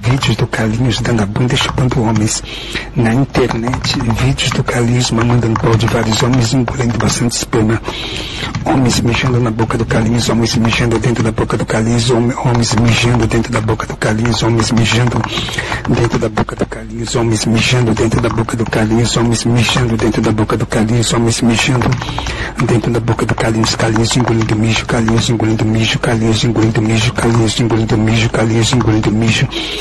vídeos do Carlinhos dando a bunda e chupando homens. Na internet, vídeos do Carlinhos mamando no pau de vários homens, engolindo bastante esperma. Homens mijando na boca do Carlinhos, homens mijando dentro da boca do Carlinhos, homens mijando dentro da boca do Carlinhos, homens mijando dentro da boca do Carlinhos, homens mijando dentro da boca do Carlinhos, homens mijando dentro da boca do Carlinhos, homens mijando dentro da boca do Carlinhos, Carlinhos engolindo mijo, Carlinhos engolindo mijo, Carlinhos engolindo mijo, Carlinhos engolindo mijo, Carlinhos engolindo mijo.